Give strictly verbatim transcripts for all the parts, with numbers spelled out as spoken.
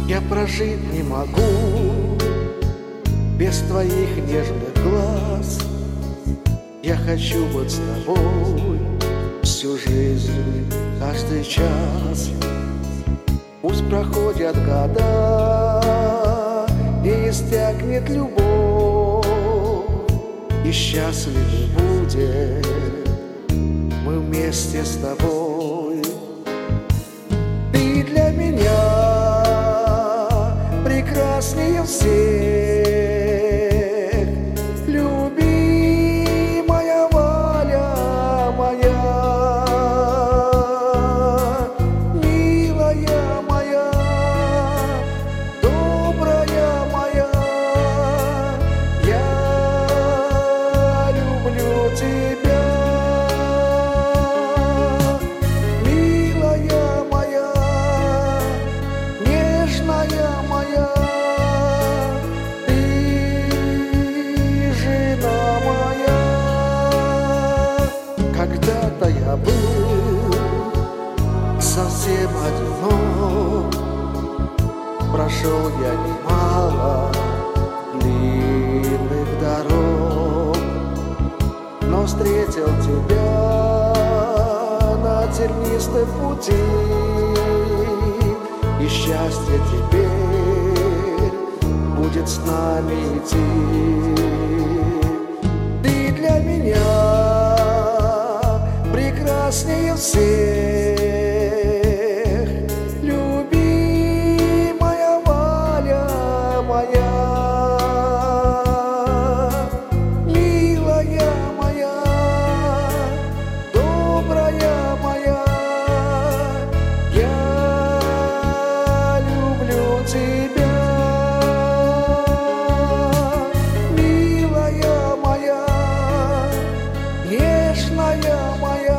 Я прожить не могу без твоих нежных глаз. Я хочу быть с тобой всю жизнь, каждый час. Пусть проходят года и истякнет любовь, и счастливы будем мы вместе с тобой. Ты для меня прекраснее всех, любимая Валя моя, милая моя, добрая моя. Я люблю тебя, милая моя, нежная моя. Когда-то я был совсем одинок, прошел я немало длинных дорог, но встретил тебя на тернистом пути, и счастье теперь будет с нами идти. Ты для меня прекраснее всех, любимая Валя моя, милая моя, добрая моя. Я люблю тебя, милая моя, нежная моя.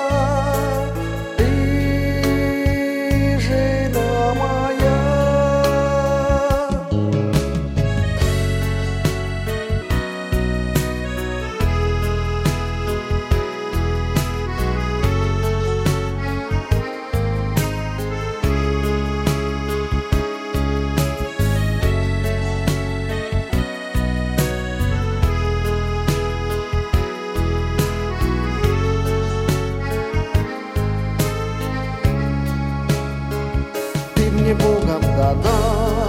Мне Богом дана,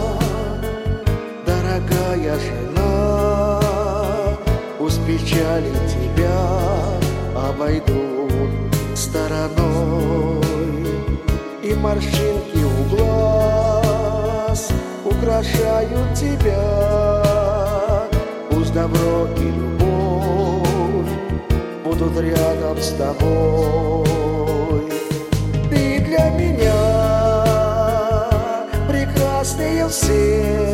дорогая жена, пусть печали тебя обойдут стороной, и морщинки у глаз украшают тебя. Пусть добро и любовь будут рядом с тобой. Ты для меня прекраснее всех,